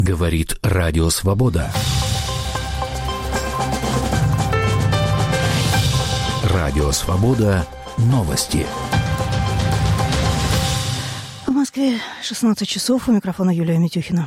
Говорит Радио Свобода. Радио Свобода. Новости. В Москве 16 часов. У микрофона Юлия Митюхина.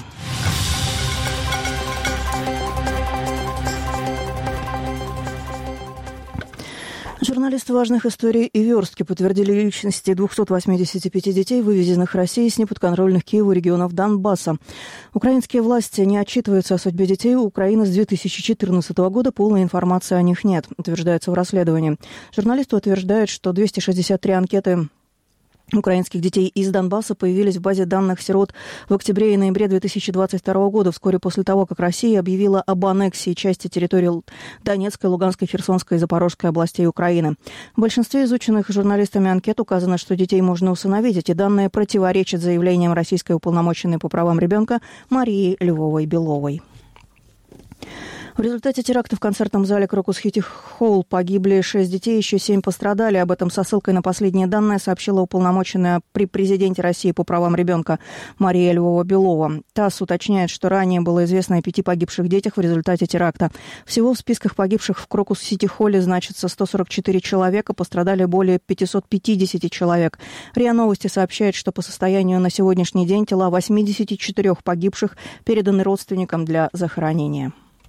Журналисты важных историй и верстки подтвердили личности 285 детей, вывезенных Россией с неподконтрольных Киеву регионов Донбасса. Украинские власти не отчитываются о судьбе детей у Украины с 2014 года. Полной информации о них нет, утверждается в расследовании. Журналисты утверждают, что 263 анкеты украинских детей из Донбасса появились в базе данных сирот в октябре и ноябре 2022 года, вскоре после того, как Россия объявила об аннексии части территории Донецкой, Луганской, Херсонской и Запорожской областей Украины. В большинстве изученных журналистами анкет указано, что детей можно усыновить. Эти данные противоречат заявлениям российской уполномоченной по правам ребенка Марии Львовой-Беловой. В результате теракта в концертном зале Крокус Сити Холл погибли 6 детей, еще 7 пострадали. Об этом со ссылкой на последние данные сообщила уполномоченная при президенте России по правам ребенка Мария Львова-Белова. ТАСС уточняет, что ранее было известно о 5 погибших детях в результате теракта. Всего в списках погибших в Крокус Сити Холле значится 144 человека, пострадали более 550 человек. РИА Новости сообщает, что по состоянию на сегодняшний день тела 84 погибших переданы родственникам для захоронения.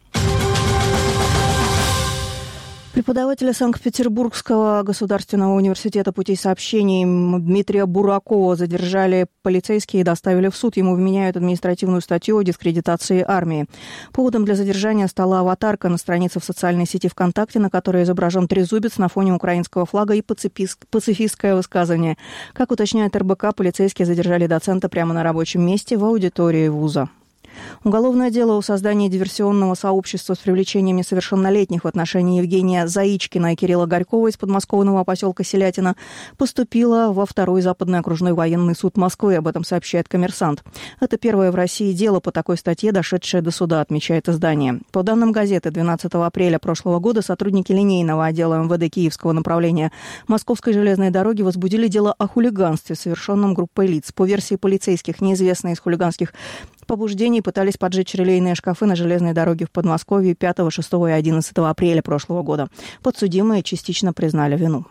Преподавателя Санкт-Петербургского государственного университета путей сообщений Дмитрия Буракова задержали полицейские и доставили в суд. Ему вменяют административную статью о дискредитации армии. Поводом для задержания стала аватарка на странице в социальной сети ВКонтакте, на которой изображен трезубец на фоне украинского флага и пацифистское высказывание. Как уточняет РБК, полицейские задержали доцента прямо на рабочем месте в аудитории вуза. Уголовное дело о создании диверсионного сообщества с привлечением несовершеннолетних в отношении Евгения Заичкина и Кирилла Горькова из подмосковного поселка Селятина поступило во Второй Западный окружной военный суд Москвы. Об этом сообщает «Коммерсант». Это первое в России дело по такой статье, дошедшее до суда, отмечает издание. По данным газеты, 12 апреля прошлого года сотрудники линейного отдела МВД Киевского направления Московской железной дороги возбудили дело о хулиганстве, совершенном группой лиц. По версии полицейских, неизвестные из хулиганских побуждений пытались поджечь релейные шкафы на железной дороге в Подмосковье 5, 6 и 11 апреля прошлого года. Подсудимые частично признали вину.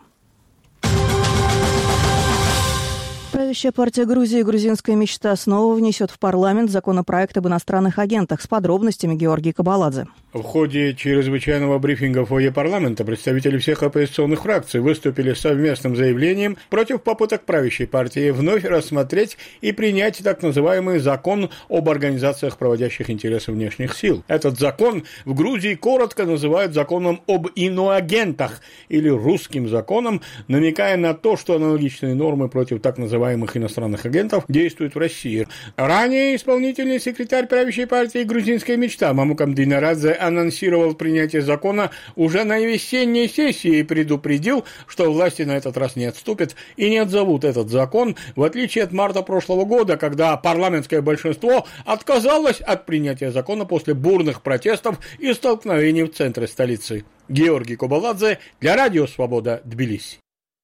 Правящая партия Грузии «Грузинская мечта» снова внесет в парламент законопроект об иностранных агентах. С подробностями Георгий Кабаладзе. В ходе чрезвычайного брифинга в фойе парламента представители всех оппозиционных фракций выступили с совместным заявлением против попыток правящей партии вновь рассмотреть и принять так называемый закон об организациях, проводящих интересы внешних сил. Этот закон в Грузии коротко называют законом об иноагентах или русским законом, намекая на то, что аналогичные нормы против так называемых иностранных агентов действуют в России. Ранее исполнительный секретарь правящей партии «Грузинская мечта» Мамукам Динарадзе анонсировал принятие закона уже на весенней сессии и предупредил, что власти на этот раз не отступят и не отзовут этот закон, в отличие от марта прошлого года, когда парламентское большинство отказалось от принятия закона после бурных протестов и столкновений в центре столицы. Георгий Кабаладзе для Радио Свобода, Тбилиси.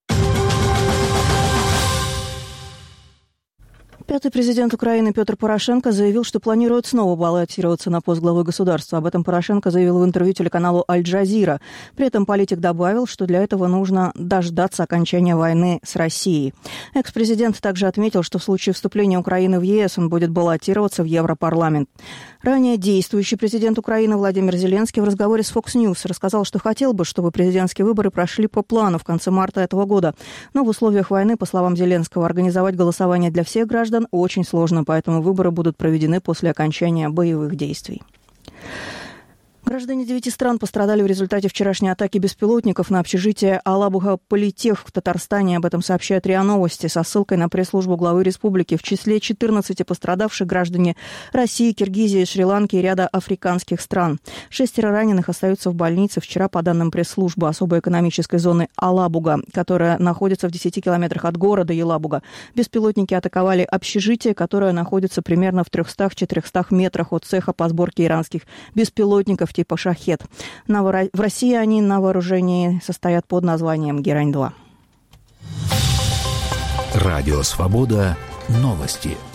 Пятый президент Украины Петр Порошенко заявил, что планирует снова баллотироваться на пост главы государства. Об этом Порошенко заявил в интервью телеканалу «Аль-Джазира». При этом политик добавил, что для этого нужно дождаться окончания войны с Россией. Экс-президент также отметил, что в случае вступления Украины в ЕС он будет баллотироваться в Европарламент. Ранее действующий президент Украины Владимир Зеленский в разговоре с Fox News рассказал, что хотел бы, чтобы президентские выборы прошли по плану в конце марта этого года. Но в условиях войны, по словам Зеленского, организовать голосование для всех граждан очень сложно, поэтому выборы будут проведены после окончания боевых действий. Граждане 9 стран пострадали в результате вчерашней атаки беспилотников на общежитие Алабуга-Политех в Татарстане. Об этом сообщает РИА Новости со ссылкой на пресс-службу главы республики. В числе 14 пострадавших граждане России, Киргизии, Шри-Ланки и ряда африканских стран. 6 раненых остаются в больнице. Вчера, по данным пресс-службы особой экономической зоны Алабуга, которая находится в 10 километрах от города Елабуга, беспилотники атаковали общежитие, которое находится примерно в 300-400 метрах от цеха по сборке иранских беспилотников типа «Шахед». В России они на вооружении состоят под названием «Герань-2». Радио «Свобода». Новости.